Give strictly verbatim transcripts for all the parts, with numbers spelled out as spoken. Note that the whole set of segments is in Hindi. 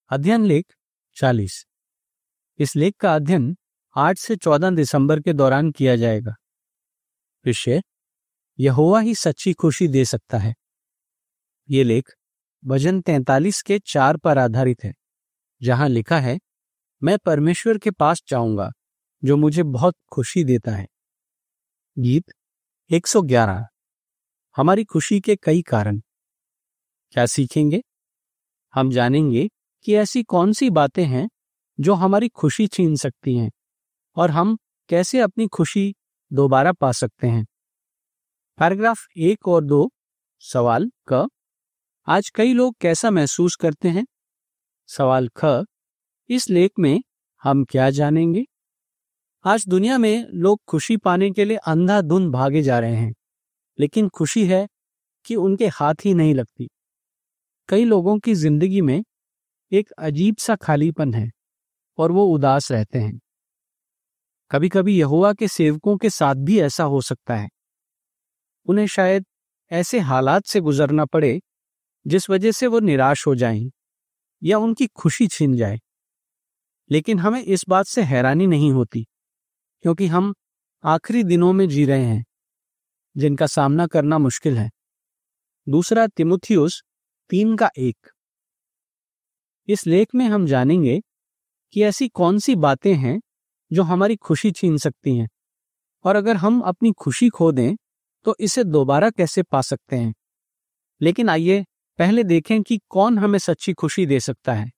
अध्ययन लेख चालीस। इस लेख का अध्ययन आठ से चौदह दिसंबर के दौरान किया जाएगा। विषय यहोवा ही सच्ची खुशी दे सकता है। ये लेख भजन तैंतालीस के चार पर आधारित है, जहां लिखा है, मैं परमेश्वर के पास जाऊंगा जो मुझे बहुत खुशी देता है। गीत एक सौ ग्यारह। हमारी खुशी के कई कारण। क्या सीखेंगे? हम जानेंगे कि ऐसी कौन सी बातें हैं जो हमारी खुशी छीन सकती हैं और हम कैसे अपनी खुशी दोबारा पा सकते हैं। पैराग्राफ एक और दो। सवाल क, आज कई लोग कैसा महसूस करते हैं? सवाल ख, इस लेख में हम क्या जानेंगे? आज दुनिया में लोग खुशी पाने के लिए अंधाधुंध भागे जा रहे हैं, लेकिन खुशी है कि उनके हाथ ही नहीं लगती। कई लोगों की जिंदगी में एक अजीब सा खालीपन है और वो उदास रहते हैं। कभी कभी यहोवा के सेवकों के साथ भी ऐसा हो सकता है। उन्हें शायद ऐसे हालात से गुजरना पड़े जिस वजह से वो निराश हो जाएं या उनकी खुशी छिन जाए। लेकिन हमें इस बात से हैरानी नहीं होती, क्योंकि हम आखिरी दिनों में जी रहे हैं जिनका सामना करना मुश्किल है। दूसरा तिमुथियुस तीन का एक। इस लेख में हम जानेंगे कि ऐसी कौन सी बातें हैं जो हमारी खुशी छीन सकती हैं, और अगर हम अपनी खुशी खो दें तो इसे दोबारा कैसे पा सकते हैं। लेकिन आइए पहले देखें कि कौन हमें सच्ची खुशी दे सकता है।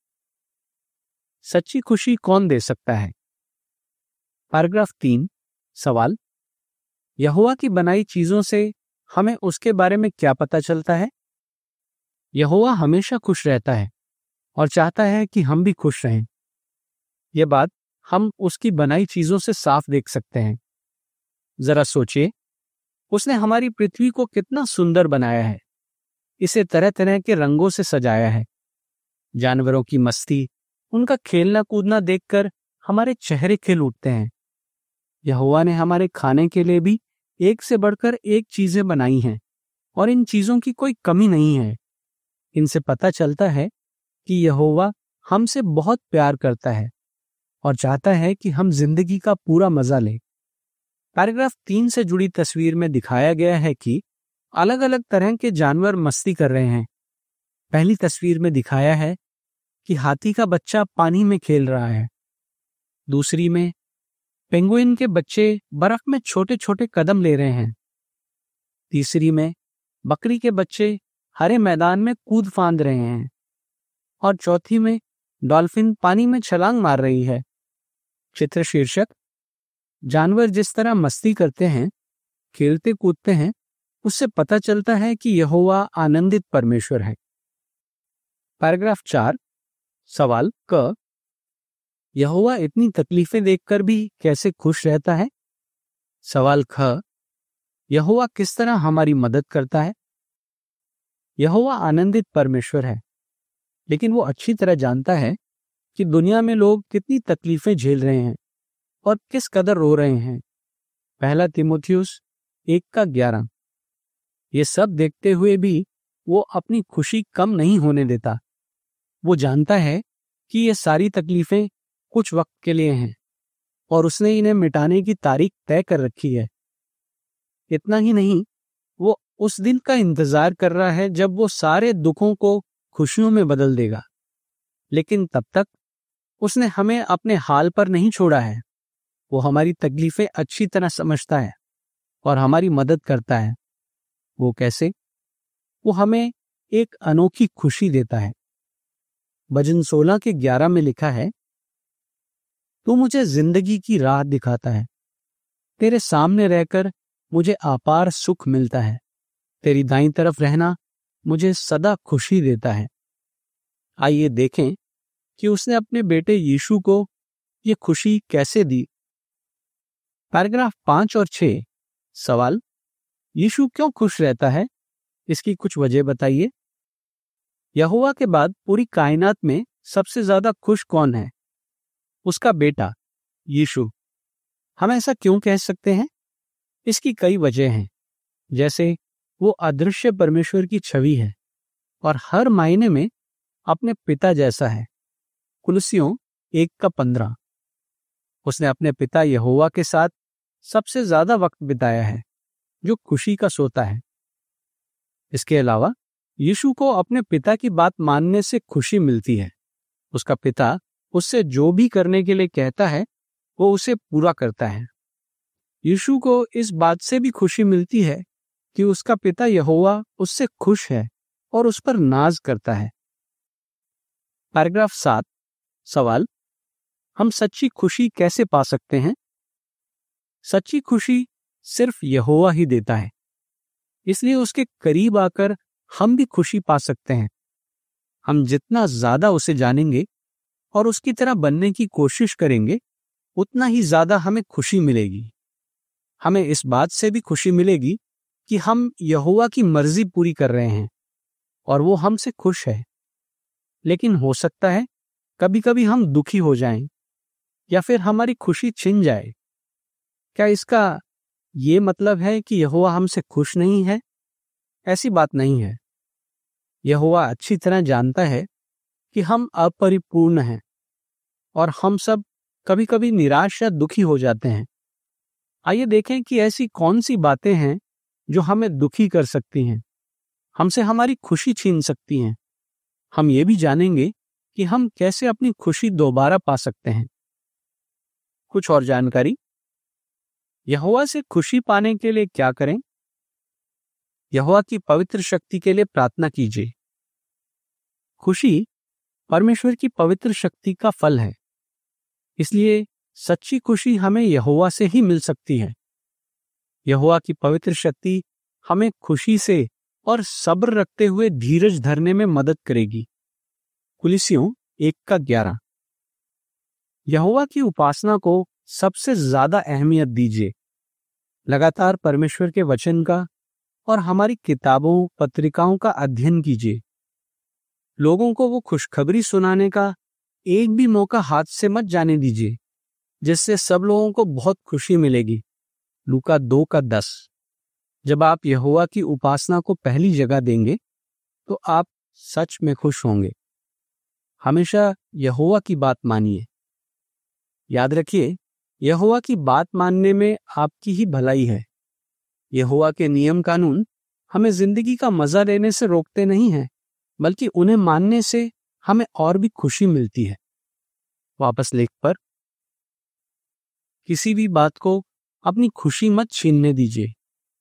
सच्ची खुशी कौन दे सकता है? पैराग्राफ तीन। सवाल, यहोवा की बनाई चीजों से हमें उसके बारे में क्या पता चलता है? यहोवा हमेशा खुश रहता है और चाहता है कि हम भी खुश रहें। यह बात हम उसकी बनाई चीजों से साफ देख सकते हैं। जरा सोचिए, उसने हमारी पृथ्वी को कितना सुंदर बनाया है। इसे तरह तरह के रंगों से सजाया है। जानवरों की मस्ती, उनका खेलना कूदना देखकर हमारे चेहरे खिल उठते हैं। यहोवा ने हमारे खाने के लिए भी एक से बढ़कर एक चीजें बनाई हैं, और इन चीजों की कोई कमी नहीं है। इनसे पता चलता है कि यहोवा हमसे बहुत प्यार करता है और चाहता है कि हम जिंदगी का पूरा मजा लें। पैराग्राफ तीन से जुड़ी तस्वीर में दिखाया गया है कि अलग अलग तरह के जानवर मस्ती कर रहे हैं। पहली तस्वीर में दिखाया है कि हाथी का बच्चा पानी में खेल रहा है। दूसरी में पेंगुइन के बच्चे बर्फ में छोटे छोटे कदम ले रहे हैं। तीसरी में बकरी के बच्चे हरे मैदान में कूद फांद रहे हैं। और चौथी में डॉल्फिन पानी में छलांग मार रही है। चित्र शीर्षक, जानवर जिस तरह मस्ती करते हैं, खेलते कूदते हैं, उससे पता चलता है कि यहोवा आनंदित परमेश्वर है। पैराग्राफ चार। सवाल क, यहोवा इतनी तकलीफें देखकर भी कैसे खुश रहता है? सवाल ख, यहोवा किस तरह हमारी मदद करता है? यहोवा आनंदित परमेश्वर है, लेकिन वो अच्छी तरह जानता है कि दुनिया में लोग कितनी तकलीफें झेल रहे हैं और किस कदर रो रहे हैं। पहला तिमुथियुस एक का ग्यारह। ये सब देखते हुए भी वो अपनी खुशी कम नहीं होने देता। वो जानता है कि ये सारी तकलीफें कुछ वक्त के लिए हैं और उसने इन्हें मिटाने की तारीख तय कर रखी है। इतना ही नहीं, वो उस दिन का इंतजार कर रहा है जब वो सारे दुखों को खुशियों में बदल देगा। लेकिन तब तक उसने हमें अपने हाल पर नहीं छोड़ा है। वो हमारी तकलीफें अच्छी तरह समझता है और हमारी मदद करता है। वो कैसे? वो हमें एक अनोखी खुशी देता है। भजन सोलह के ग्यारह में लिखा है, तू मुझे जिंदगी की राह दिखाता है। तेरे सामने रहकर मुझे अपार सुख मिलता है। तेरी दाईं तरफ रहना मुझे सदा खुशी देता है। आइए देखें कि उसने अपने बेटे यीशु को ये खुशी कैसे दी। पैराग्राफ पांच और छह। सवाल, यीशु क्यों खुश रहता है? इसकी कुछ वजह बताइए। यहोवा के बाद पूरी कायनात में सबसे ज्यादा खुश कौन है? उसका बेटा यीशु। हम ऐसा क्यों कह सकते हैं? इसकी कई वजह हैं। जैसे वो अदृश्य परमेश्वर की छवि है और हर मायने में अपने पिता जैसा है। कुलसियों एक का पंद्रह। उसने अपने पिता यहोवा के साथ सबसे ज्यादा वक्त बिताया है, जो खुशी का सोता है। इसके अलावा यीशु को अपने पिता की बात मानने से खुशी मिलती है। उसका पिता उससे जो भी करने के लिए कहता है वो उसे पूरा करता है। यीशु को इस बात से भी खुशी मिलती है कि उसका पिता यहोवा उससे खुश है और उस पर नाज करता है। पैराग्राफ सात। सवाल, हम सच्ची खुशी कैसे पा सकते हैं? सच्ची खुशी सिर्फ यहोवा ही देता है, इसलिए उसके करीब आकर हम भी खुशी पा सकते हैं। हम जितना ज्यादा उसे जानेंगे और उसकी तरह बनने की कोशिश करेंगे, उतना ही ज्यादा हमें खुशी मिलेगी। हमें इस बात से भी खुशी मिलेगी कि हम यहोवा की मर्जी पूरी कर रहे हैं और वो हमसे खुश है। लेकिन हो सकता है कभी कभी हम दुखी हो जाएं या फिर हमारी खुशी छिन जाए। क्या इसका ये मतलब है कि यहोवा हमसे खुश नहीं है? ऐसी बात नहीं है। यहोवा अच्छी तरह जानता है कि हम अपरिपूर्ण हैं और हम सब कभी कभी निराश या दुखी हो जाते हैं। आइए देखें कि ऐसी कौन सी बातें हैं जो हमें दुखी कर सकती हैं, हमसे हमारी खुशी छीन सकती हैं। हम ये भी जानेंगे कि हम कैसे अपनी खुशी दोबारा पा सकते हैं। कुछ और जानकारी। यहोवा से खुशी पाने के लिए क्या करें? यहोवा की पवित्र शक्ति के लिए प्रार्थना कीजिए। खुशी परमेश्वर की पवित्र शक्ति का फल है, इसलिए सच्ची खुशी हमें यहोवा से ही मिल सकती है। यहोवा की पवित्र शक्ति हमें खुशी से और सब्र रखते हुए धीरज धरने में मदद करेगी। कुलसियों एक का ग्यारह। यहोवा की उपासना को सबसे ज्यादा अहमियत दीजिए। लगातार परमेश्वर के वचन का और हमारी किताबों पत्रिकाओं का अध्ययन कीजिए। लोगों को वो खुशखबरी सुनाने का एक भी मौका हाथ से मत जाने दीजिए, जिससे सब लोगों को बहुत खुशी मिलेगी। लूका दो का दस। जब आप यहोवा की उपासना को पहली जगह देंगे तो आप सच में खुश होंगे। हमेशा यहोवा की बात मानिए। याद रखिए, यहोवा की बात मानने में आपकी ही भलाई है। यहोवा के नियम कानून हमें जिंदगी का मजा लेने से रोकते नहीं हैं, बल्कि उन्हें मानने से हमें और भी खुशी मिलती है। वापस लेख पर। किसी भी बात को अपनी खुशी मत छीनने दीजिए।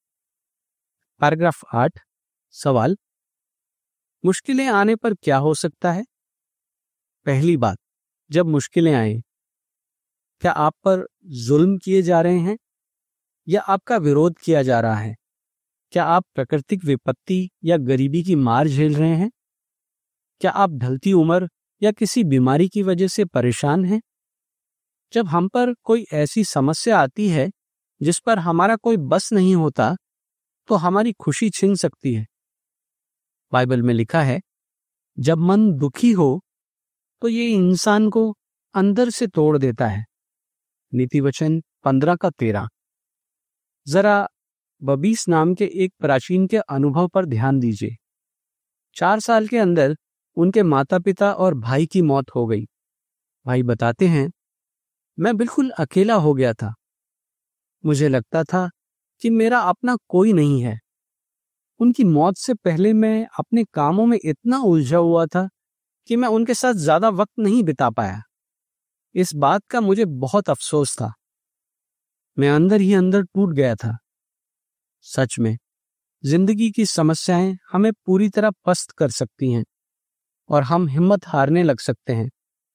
पैराग्राफ आठ। सवाल, मुश्किलें आने पर क्या हो सकता है? पहली बात, जब मुश्किलें आए, क्या आप पर जुल्म किए जा रहे हैं या आपका विरोध किया जा रहा है? क्या आप प्राकृतिक विपत्ति या गरीबी की मार झेल रहे हैं? क्या आप ढलती उम्र या किसी बीमारी की वजह से परेशान हैं? जब हम पर कोई ऐसी समस्या आती है जिस पर हमारा कोई बस नहीं होता, तो हमारी खुशी छिन सकती है। बाइबल में लिखा है, जब मन दुखी हो तो ये इंसान को अंदर से तोड़ देता है। नीति वचन पंद्रह का तेरह। जरा बबीस नाम के एक प्राचीन के अनुभव पर ध्यान दीजिए। चार साल के अंदर उनके माता पिता और भाई की मौत हो गई। भाई बताते हैं, मैं बिल्कुल अकेला हो गया था। मुझे लगता था कि मेरा अपना कोई नहीं है। उनकी मौत से पहले मैं अपने कामों में इतना उलझा हुआ था कि मैं उनके साथ ज्यादा वक्त नहीं बिता पाया। इस बात का मुझे बहुत अफसोस था। मैं अंदर ही अंदर टूट गया था। सच में, जिंदगी की समस्याएं हमें पूरी तरह पस्त कर सकती हैं और हम हिम्मत हारने लग सकते हैं।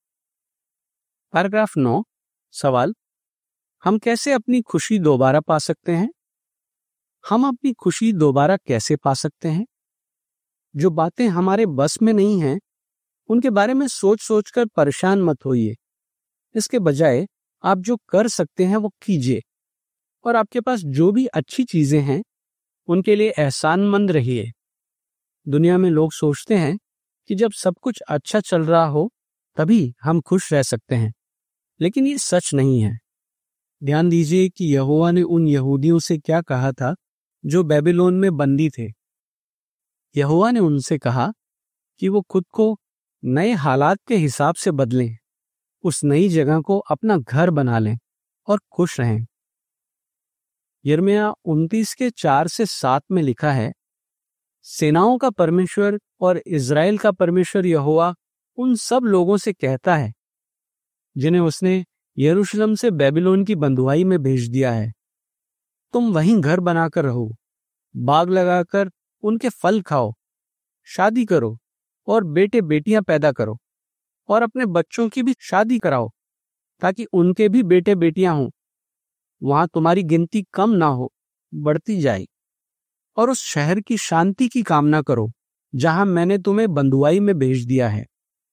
पैराग्राफ नौ। सवाल, हम कैसे अपनी खुशी दोबारा पा सकते हैं? हम अपनी खुशी दोबारा कैसे पा सकते हैं? जो बातें हमारे बस में नहीं हैं, उनके बारे में सोच सोचकर परेशान मत होइए। इसके बजाय आप जो कर सकते हैं वो कीजिए, और आपके पास जो भी अच्छी चीजें हैं उनके लिए एहसानमंद रहिए। दुनिया में लोग सोचते हैं कि जब सब कुछ अच्छा चल रहा हो तभी हम खुश रह सकते हैं, लेकिन ये सच नहीं है। ध्यान दीजिए कि यहोवा ने उन यहूदियों से क्या कहा था जो बेबीलोन में बंदी थे। यहोवा ने उनसे कहा कि वो खुद को नए हालात के हिसाब से बदलें, उस नई जगह को अपना घर बना लें और खुश रहें। यिर्मयाह उनतीस के चार से सात में लिखा है, सेनाओं का परमेश्वर और इज़राइल का परमेश्वर यहोवा उन सब लोगों से कहता है जिन्हें उसने यरूशलेम से बेबीलोन की बंधुआई में भेज दिया है, तुम वहीं घर बनाकर रहो, बाग लगाकर उनके फल खाओ, शादी करो और बेटे बेटियां पैदा करो और अपने बच्चों की भी शादी कराओ ताकि उनके भी बेटे बेटियां हों। वहां तुम्हारी गिनती कम ना हो, बढ़ती जाए। और उस शहर की शांति की कामना करो जहां मैंने तुम्हें बंधुआई में भेज दिया है।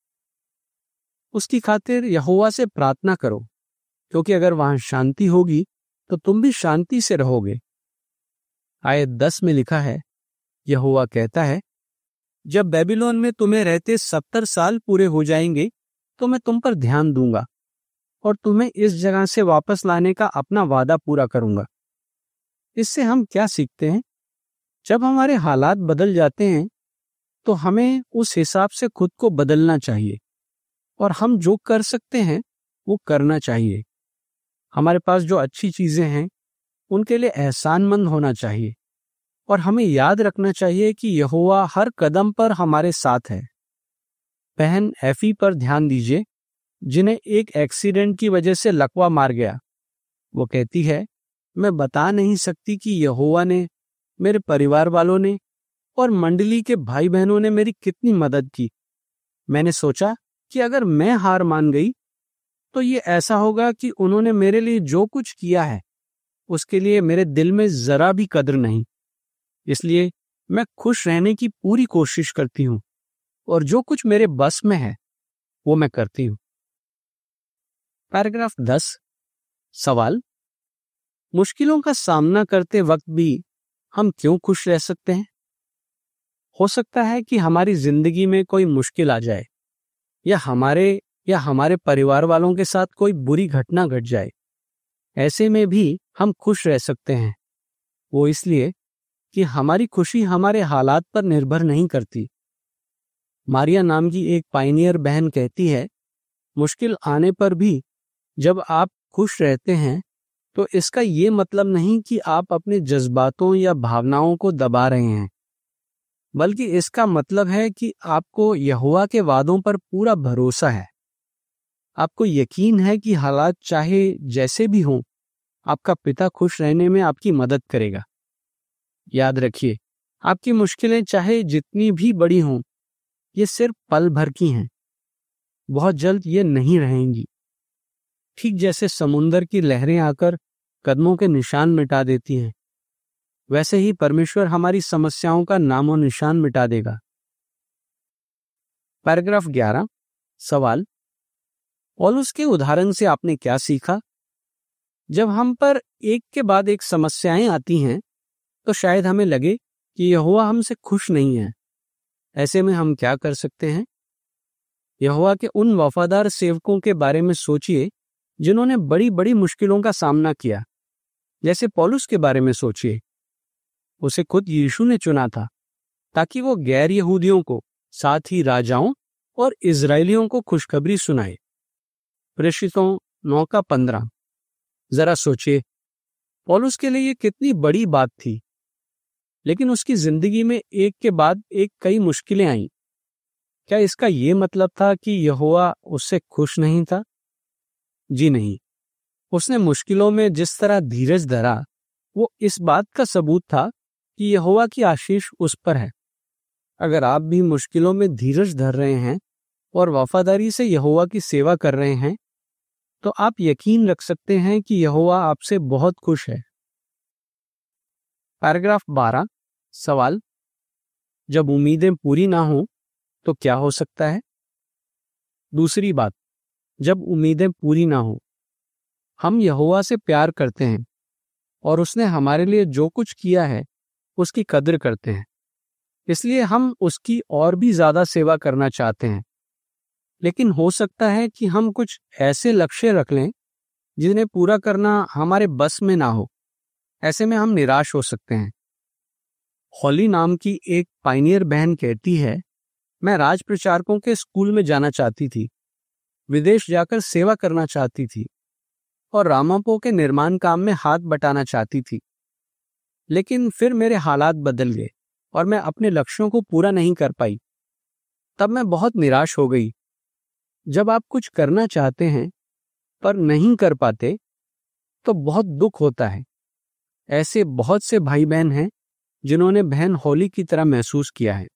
उसकी खातिर यहोवा से प्रार्थना करो, क्योंकि अगर वहां शांति होगी तो तुम भी शांति से रहोगे। आयत दस में लिखा है, यहोवा कहता है, जब बेबीलोन में तुम्हें रहते सत्तर साल पूरे हो जाएंगे तो मैं तुम पर ध्यान दूंगा और तुम्हें इस जगह से वापस लाने का अपना वादा पूरा करूंगा। इससे हम क्या सीखते हैं? जब हमारे हालात बदल जाते हैं तो हमें उस हिसाब से खुद को बदलना चाहिए और हम जो कर सकते हैं वो करना चाहिए। हमारे पास जो अच्छी चीजें हैं उनके लिए एहसानमंद होना चाहिए और हमें याद रखना चाहिए कि यहोवा हर कदम पर हमारे साथ है। बहन एफी पर ध्यान दीजिए, जिन्हें एक एक्सीडेंट की वजह से लकवा मार गया। वो कहती है, मैं बता नहीं सकती कि यहोवा ने, मेरे परिवार वालों ने और मंडली के भाई बहनों ने मेरी कितनी मदद की। मैंने सोचा कि अगर मैं हार मान गई तो ये ऐसा होगा कि उन्होंने मेरे लिए जो कुछ किया है उसके लिए मेरे दिल में जरा भी कद्र नहीं। इसलिए मैं खुश रहने की पूरी कोशिश करती हूँ और जो कुछ मेरे बस में है वो मैं करती हूँ। पैराग्राफ दस, सवाल, मुश्किलों का सामना करते वक्त भी हम क्यों खुश रह सकते हैं? हो सकता है कि हमारी जिंदगी में कोई मुश्किल आ जाए या हमारे या हमारे परिवार वालों के साथ कोई बुरी घटना घट जाए। ऐसे में भी हम खुश रह सकते हैं। वो इसलिए कि हमारी खुशी हमारे हालात पर निर्भर नहीं करती। मारिया नाम की एक पायनियर बहन कहती है, मुश्किल आने पर भी जब आप खुश रहते हैं तो इसका ये मतलब नहीं कि आप अपने जज्बातों या भावनाओं को दबा रहे हैं, बल्कि इसका मतलब है कि आपको यहोवा के वादों पर पूरा भरोसा है। आपको यकीन है कि हालात चाहे जैसे भी हों, आपका पिता खुश रहने में आपकी मदद करेगा। याद रखिए, आपकी मुश्किलें चाहे जितनी भी बड़ी हों, ये सिर्फ पल भर की हैं। बहुत जल्द ये नहीं रहेंगी। ठीक जैसे समुंदर की लहरें आकर कदमों के निशान मिटा देती हैं, वैसे ही परमेश्वर हमारी समस्याओं का नामो निशान मिटा देगा। पैराग्राफ ग्यारह, सवाल, पौलुस के उदाहरण से आपने क्या सीखा? जब हम पर एक के बाद एक समस्याएं आती हैं तो शायद हमें लगे कि यहोवा हमसे खुश नहीं है। ऐसे में हम क्या कर सकते हैं? यहोवा के उन वफादार सेवकों के बारे में सोचिए जिन्होंने बड़ी बड़ी मुश्किलों का सामना किया। जैसे पौलुस के बारे में सोचिए, उसे खुद यीशु ने चुना था ताकि वो गैर यहूदियों को, साथ ही राजाओं और इजरायलियों को खुशखबरी सुनाए। प्रेषितों नौ का पंद्रह। जरा सोचिए, पौलुस के लिए ये कितनी बड़ी बात थी, लेकिन उसकी जिंदगी में एक के बाद एक कई मुश्किलें आईं। क्या इसका ये मतलब था कि यहोवा उससे खुश नहीं था? जी नहीं। उसने मुश्किलों में जिस तरह धीरज धरा, वो इस बात का सबूत था कि यहोवा की आशीष उस पर है। अगर आप भी मुश्किलों में धीरज धर रहे हैं और वफादारी से यहोवा की सेवा कर रहे हैं, तो आप यकीन रख सकते हैं कि यहोवा आपसे बहुत खुश है। पैराग्राफ बारह, सवाल, जब उम्मीदें पूरी ना हो तो क्या हो सकता है? दूसरी बात, जब उम्मीदें पूरी ना हो, हम यहोवा से प्यार करते हैं और उसने हमारे लिए जो कुछ किया है उसकी कद्र करते हैं, इसलिए हम उसकी और भी ज्यादा सेवा करना चाहते हैं। लेकिन हो सकता है कि हम कुछ ऐसे लक्ष्य रख लें जिन्हें पूरा करना हमारे बस में ना हो। ऐसे में हम निराश हो सकते हैं। हॉली नाम की एक पायनियर बहन कहती है, मैं राज प्रचारकों के स्कूल में जाना चाहती थी, विदेश जाकर सेवा करना चाहती थी और रामापो के निर्माण काम में हाथ बटाना चाहती थी। लेकिन फिर मेरे हालात बदल गए और मैं अपने लक्ष्यों को पूरा नहीं कर पाई। तब मैं बहुत निराश हो गई। जब आप कुछ करना चाहते हैं पर नहीं कर पाते तो बहुत दुख होता है। ऐसे बहुत से भाई बहन हैं जिन्होंने बहन होली की तरह महसूस किया है।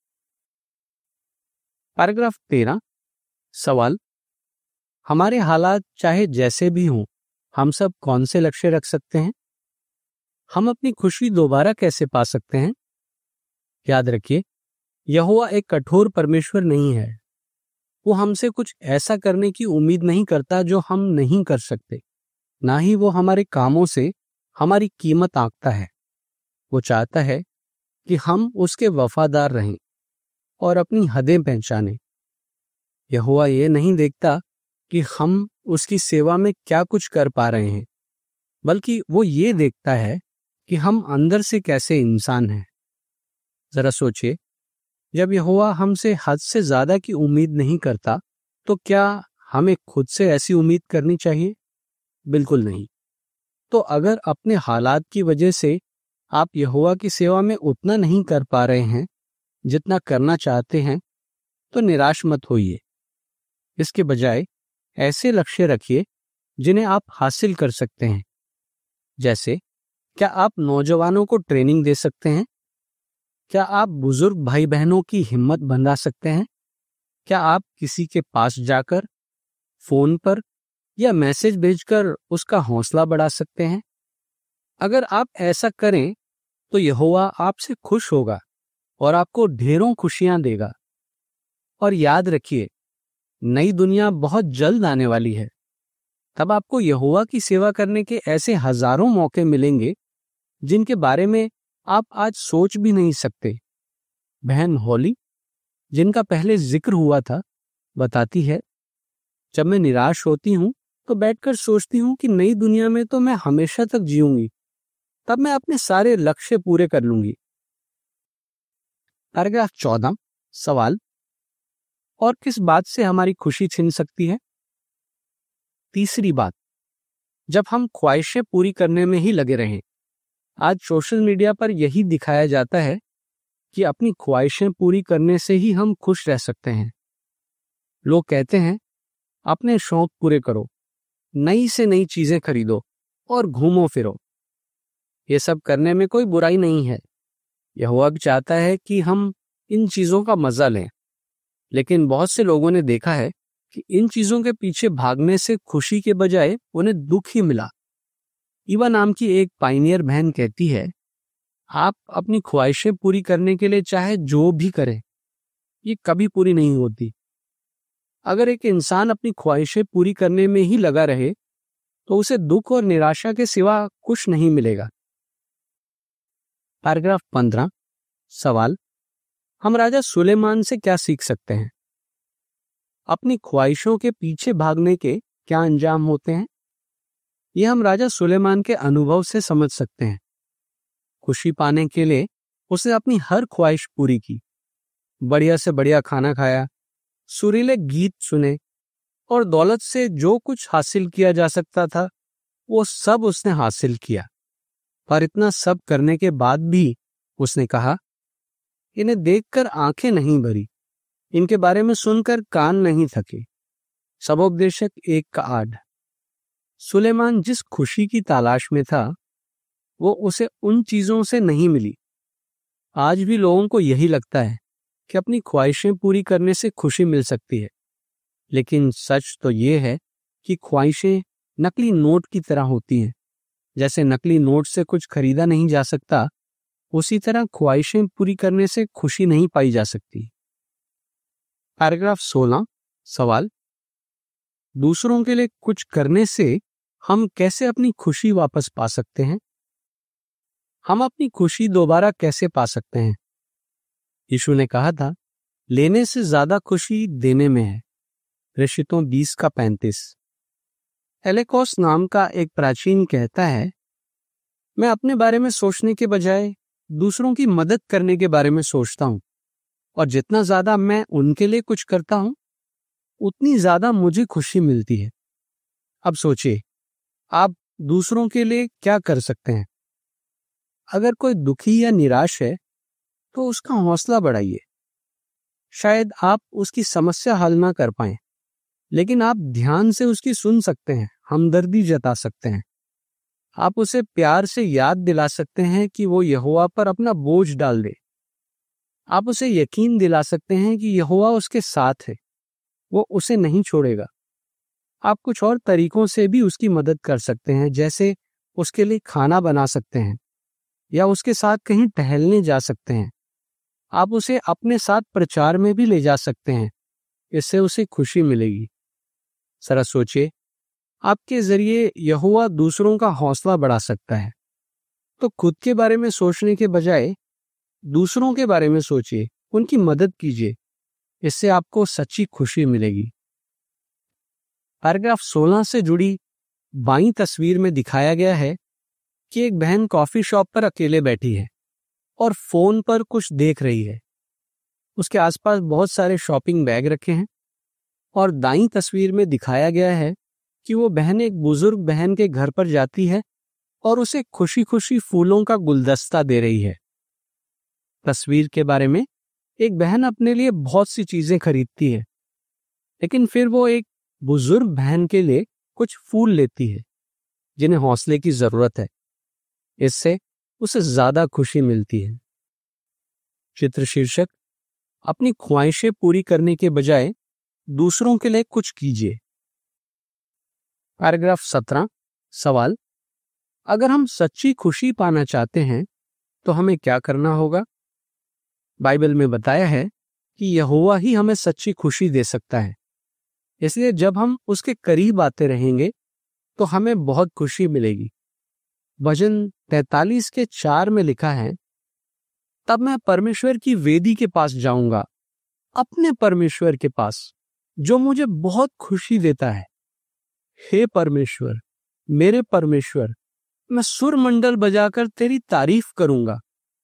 पैराग्राफ तेरह, सवाल, हमारे हालात चाहे जैसे भी हों, हम सब कौन से लक्ष्य रख सकते हैं? हम अपनी खुशी दोबारा कैसे पा सकते हैं? याद रखिए, यहोवा एक कठोर परमेश्वर नहीं है। वो हमसे कुछ ऐसा करने की उम्मीद नहीं करता जो हम नहीं कर सकते। ना ही वो हमारे कामों से हमारी कीमत आंकता है। वो चाहता है कि हम उसके वफादार रहें और अपनी हदें पहचानें। यहोवा ये नहीं देखता कि हम उसकी सेवा में क्या कुछ कर पा रहे हैं, बल्कि वो ये देखता है कि हम अंदर से कैसे इंसान हैं। जरा सोचिए, जब यहोवा हमसे हद से ज्यादा की उम्मीद नहीं करता तो क्या हमें खुद से ऐसी उम्मीद करनी चाहिए? बिल्कुल नहीं। तो अगर अपने हालात की वजह से आप यहोवा की सेवा में उतना नहीं कर पा रहे हैं जितना करना चाहते हैं, तो निराश मत होइए। इसके बजाय ऐसे लक्ष्य रखिए जिन्हें आप हासिल कर सकते हैं। जैसे, क्या आप नौजवानों को ट्रेनिंग दे सकते हैं? क्या आप बुजुर्ग भाई बहनों की हिम्मत बंधा सकते हैं? क्या आप किसी के पास जाकर फोन पर या मैसेज भेजकर उसका हौसला बढ़ा सकते हैं? अगर आप ऐसा करें तो यहोवा आपसे खुश होगा और आपको ढेरों खुशियां देगा। और याद रखिए, नई दुनिया बहुत जल्द आने वाली है। तब आपको यहोवा की सेवा करने के ऐसे हजारों मौके मिलेंगे जिनके बारे में आप आज सोच भी नहीं सकते। बहन होली, जिनका पहले जिक्र हुआ था, बताती है, जब मैं निराश होती हूं तो बैठकर सोचती हूं कि नई दुनिया में तो मैं हमेशा तक जीऊंगी। तब मैं अपने सारे लक्ष्य पूरे कर लूंगी। पैराग्राफ चौदह, सवाल, और किस बात से हमारी खुशी छिन सकती है? तीसरी बात, जब हम ख्वाहिशें पूरी करने में ही लगे रहें। आज सोशल मीडिया पर यही दिखाया जाता है कि अपनी ख्वाहिशें पूरी करने से ही हम खुश रह सकते हैं। लोग कहते हैं, अपने शौक पूरे करो, नई से नई चीजें खरीदो और घूमो फिरो। ये सब करने में कोई बुराई नहीं है। यहोवा भी चाहता है कि हम इन चीजों का मजा लें। लेकिन बहुत से लोगों ने देखा है कि इन चीजों के पीछे भागने से खुशी के बजाय उन्हें दुख ही मिला। ईवा नाम की एक पाइनियर बहन कहती है, आप अपनी ख्वाहिशें पूरी करने के लिए चाहे जो भी करें, ये कभी पूरी नहीं होती। अगर एक इंसान अपनी ख्वाहिशें पूरी करने में ही लगा रहे तो उसे दुख और निराशा के सिवा कुछ नहीं मिलेगा। पैराग्राफ पंद्रह, सवाल, हम राजा सुलेमान से क्या सीख सकते हैं? अपनी ख्वाहिशों के पीछे भागने के क्या अंजाम होते हैं? यह हम राजा सुलेमान के अनुभव से समझ सकते हैं। खुशी पाने के लिए उसने अपनी हर ख्वाहिश पूरी की। बढ़िया से बढ़िया खाना खाया, सुरीले गीत सुने और दौलत से जो कुछ हासिल किया जा सकता था वो सब उसने हासिल किया। पर इतना सब करने के बाद भी उसने कहा, इन्हें देखकर आंखें नहीं भरी, इनके बारे में सुनकर कान नहीं थके। सबोपदेशक एक का आठ। सुलेमान जिस खुशी की तलाश में था वो उसे उन चीजों से नहीं मिली। आज भी लोगों को यही लगता है कि अपनी ख्वाहिशें पूरी करने से खुशी मिल सकती है। लेकिन सच तो ये है कि ख्वाहिशें नकली नोट की तरह होती हैं। जैसे नकली नोट से कुछ खरीदा नहीं जा सकता, उसी तरह ख्वाहिशें पूरी करने से खुशी नहीं पाई जा सकती। पैराग्राफ सोलह, सवाल, दूसरों के लिए कुछ करने से हम कैसे अपनी खुशी वापस पा सकते हैं? हम अपनी खुशी दोबारा कैसे पा सकते हैं? यीशु ने कहा था, लेने से ज्यादा खुशी देने में है। प्रेषितों बीस का पैंतीस। एलेकोस नाम का एक प्राचीन कहता है, मैं अपने बारे में सोचने के बजाय दूसरों की मदद करने के बारे में सोचता हूं। और जितना ज्यादा मैं उनके लिए कुछ करता हूं उतनी ज्यादा मुझे खुशी मिलती है। अब सोचिए, आप दूसरों के लिए क्या कर सकते हैं। अगर कोई दुखी या निराश है तो उसका हौसला बढ़ाइए। शायद आप उसकी समस्या हल ना कर पाएं, लेकिन आप ध्यान से उसकी सुन सकते हैं, हमदर्दी जता सकते हैं। आप उसे प्यार से याद दिला सकते हैं कि वो यहोवा पर अपना बोझ डाल दे। आप उसे यकीन दिला सकते हैं कि यहोवा उसके साथ है, वो उसे नहीं छोड़ेगा। आप कुछ और तरीकों से भी उसकी मदद कर सकते हैं, जैसे उसके लिए खाना बना सकते हैं या उसके साथ कहीं टहलने जा सकते हैं। आप उसे अपने साथ प्रचार में भी ले जा सकते हैं, इससे उसे खुशी मिलेगी। जरा सोचिए, आपके जरिए यहोवा दूसरों का हौसला बढ़ा सकता है। तो खुद के बारे में सोचने के बजाय दूसरों के बारे में सोचिए, उनकी मदद कीजिए, इससे आपको सच्ची खुशी मिलेगी। पैराग्राफ सोलह से जुड़ी बाईं तस्वीर में दिखाया गया है कि एक बहन कॉफी शॉप पर अकेले बैठी है और फोन पर कुछ देख रही है। उसके आसपास बहुत सारे शॉपिंग बैग रखे हैं और दाईं तस्वीर में दिखाया गया है कि वो बहन एक बुजुर्ग बहन के घर पर जाती है और उसे खुशी खुशी फूलों का गुलदस्ता दे रही है। तस्वीर के बारे में, एक बहन अपने लिए बहुत सी चीजें खरीदती है, लेकिन फिर वो एक बुजुर्ग बहन के लिए कुछ फूल लेती है जिन्हें हौसले की जरूरत है। इससे उसे ज्यादा खुशी मिलती है। चित्र शीर्षक, अपनी ख्वाहिशें पूरी करने के बजाय दूसरों के लिए कुछ कीजिए। पैराग्राफ सत्रह, सवाल, अगर हम सच्ची खुशी पाना चाहते हैं तो हमें क्या करना होगा? बाइबल में बताया है कि यहोवा ही हमें सच्ची खुशी दे सकता है, इसलिए जब हम उसके करीब आते रहेंगे तो हमें बहुत खुशी मिलेगी। भजन तैंतालीस के चार में लिखा है, तब मैं परमेश्वर की वेदी के पास जाऊंगा, अपने परमेश्वर के पास जो मुझे बहुत खुशी देता है। हे परमेश्वर, मेरे परमेश्वर, मैं सुर मंडल बजाकर तेरी तारीफ करूंगा।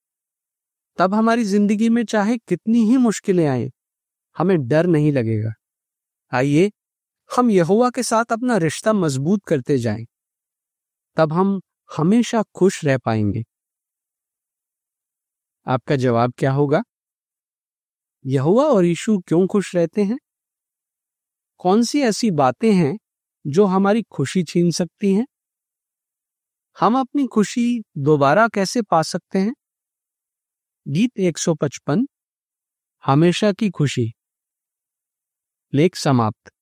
तब हमारी जिंदगी में चाहे कितनी ही मुश्किलें आए, हमें डर नहीं लगेगा। आइए हम यहोवा के साथ अपना रिश्ता मजबूत करते जाएं, तब हम हमेशा खुश रह पाएंगे। आपका जवाब क्या होगा? यहोवा और यीशु क्यों खुश रहते हैं? कौन सी ऐसी बातें हैं जो हमारी खुशी छीन सकती हैं? हम अपनी खुशी दोबारा कैसे पा सकते हैं? गीत एक सौ पचपन, हमेशा की खुशी। लेख समाप्त।